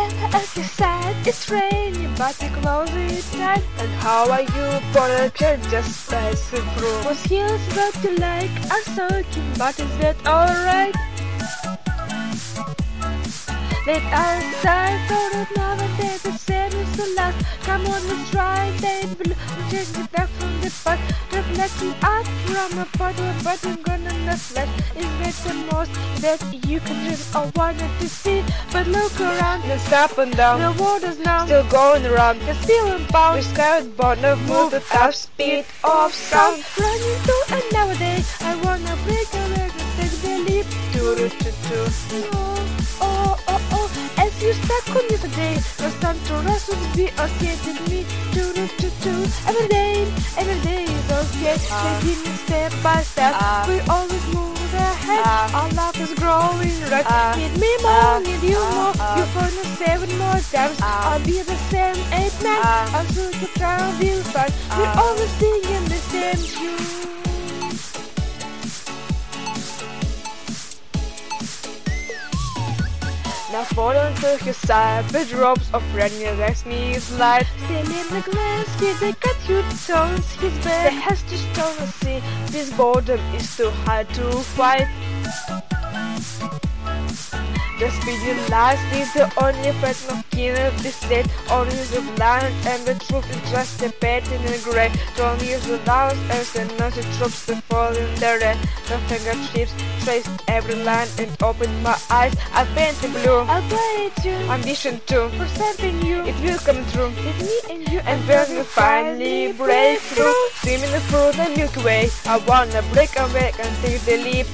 At your side it's raining, but you close it tight. And how are you, Porter? Just passing through. Was heels what you like are soaking, but is that alright? Let our side for another day, the same is the last. Come on, let's try, baby. Change it back from the past. Reflecting up from a bottle, but I'm gonna not flash. Is that the most that you can dream or wanted to see? But look around, it's up and down. The water's now still going around. You're feeling bound. We're scared, but no move at top speed of sound. Running to another day. I wanna break a leg and take the leap. As you stuck on yesterday, no time to rest would be okay with me. Every day is okay. Taking it step by step, we always move ahead. Our love is growing, right? Need me more, need you more. You're gonna 7 more times. I'll be the same 8 man. I'll soon keep trying to fun. We're always singing the same tune. Now falling to his side, the drops of rain makes me slide. Still in the glass, they cut you tones. His bed has to stone and see. This boredom is too hard to fight. The speeding lies is the only person of kin of this state. Only the blind and the truth is just a pattern in grey. Only the loud as the naughty troops that fall in the red. The fingertips traced every line and opened my eyes. I painted blue. I'll play it too. Ambition too. For something new, it will come true. With me and you, and when we finally break through, swimming through the Milky Way. I wanna break away and take the leap.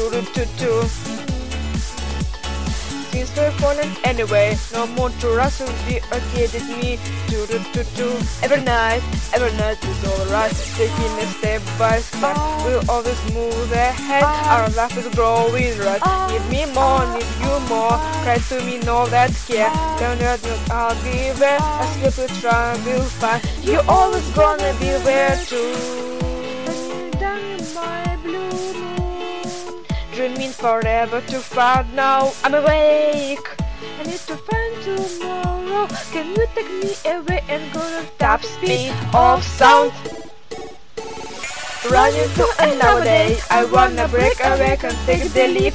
Since we're falling anyway, no more to rush and be okay with me. Every night is alright. Taking it step by step, we'll always move ahead. Our life is growing, right? Need me more, need you more. Cry to me, know that care. Don't hurt me, I'll be there. I skip to try, we'll find. You always gonna be there too. Down in my blue moon, dreaming forever to find now I'm awake. I need to find tomorrow. Can you take me away and go to top speed of sound? Running to another day, I wanna break away and take the leap.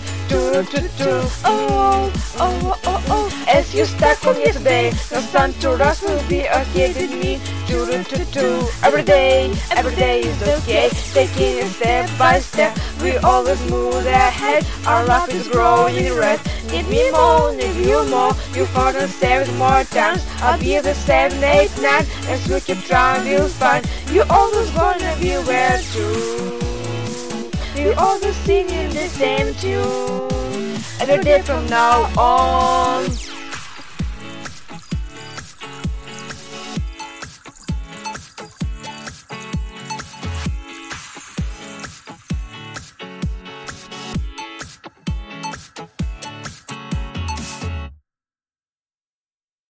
As you stuck on yesterday, no time to rush will be okay with me. Every day is okay. Taking it step by step, we always move ahead. Our life is growing red. Need me more, need you more. You found us 7 more times. I'll be the 7, 8, 9. As we keep trying, we'll find. You always gonna be where too. We always singing the same tune. Every day from now on.